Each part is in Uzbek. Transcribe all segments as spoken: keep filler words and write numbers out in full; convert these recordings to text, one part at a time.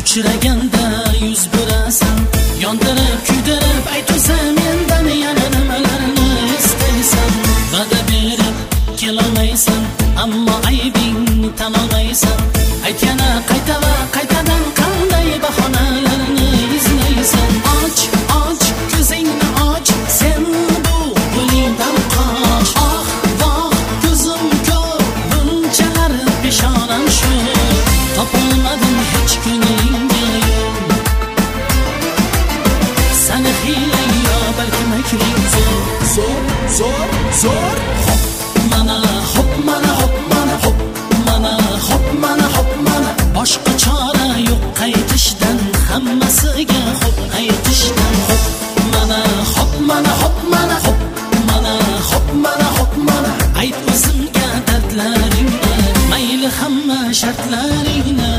uchraganda yuz berasan, yondirib kuydirib aytasan mendan yana nimalarni istaysan. Va'da berib kelolmaysan, ammo aybingni tan olmaysan. Aytgana qayta va qaytadan qanday bahonalarni izlaysan. Och, och, ko'zingni och, sen bu yo'lingdan qoch. Oh, voh, ko'zim ko'r, bunchalar peshonam shu. Topolmadim hech kuningga yo'l. Sani hiylang yo balki makring zo'r, zo'r, zo'r, zo'r. Hop, mana, hop, mana, hop, mana, hop, mana, hop, mana, hop, mana. Boshqa chora yo'q qaytishdan, hammasiga hop aytishdan. Hop, mana, hop, mana, hop, mana, hop, mana, hop, mana, hop, mana. Ayt o'zimga dardlaringni, mayli hamma shartlaringni.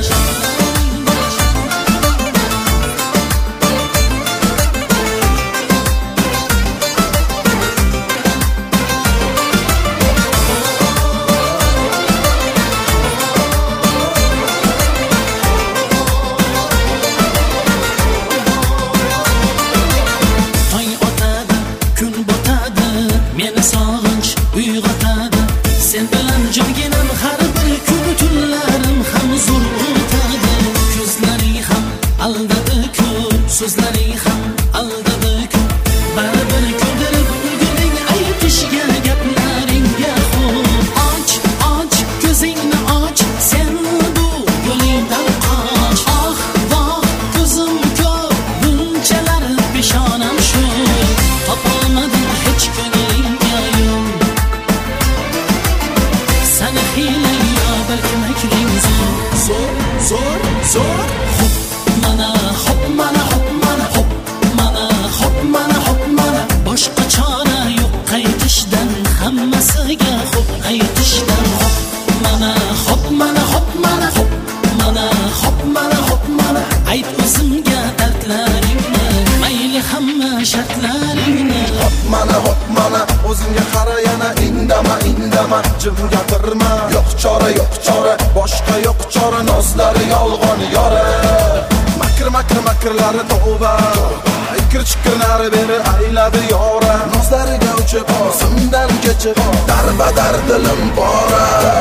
Meni sog'inch uyg'otadi, sen bilan jimginim har bir kun tunlarim ham zo'r o'tadi. Ko'zlaring ham aldadi-ku, so'zlaring ham aldadi-ku. Baribir ko'ndirib ulguring aytishga gaplaringga xo'p. Och, och, ko'zingni och, sen bu yo'lingdan qoch. Oh, voh, ko'zim ko'r, bunchalar peshonam shu. Topolmadim hech kuningga yo'l. Sani hiylang yo balki makring zo'r, zo'r, zo'r, zo'r. Hop, mana, hop, mana, hop, mana, hop, mana, hop, mana, hop, mana. Boshqa chora yo'q qaytishdan, hammasiga hop aytishdan. Hop, mana, hop, mana, hop, mana, hop, mana, hop, mana, hop, mana. Ayt o'zimga dardlaringni, mayli hamma shartlaringni. Hop, mana, hop, mana. O'zingga qara yana, indama, indama. Jim gapirma, yo'q chora, yo'q chora. Boshqa yo'q chora, nozlari yolg'on yora. Makr, makr, makrlari tavba. Ikir chiqirlari beri ayladi yora. Nozlariga uchib, o'zimdan kechib, darbadar dilim bora.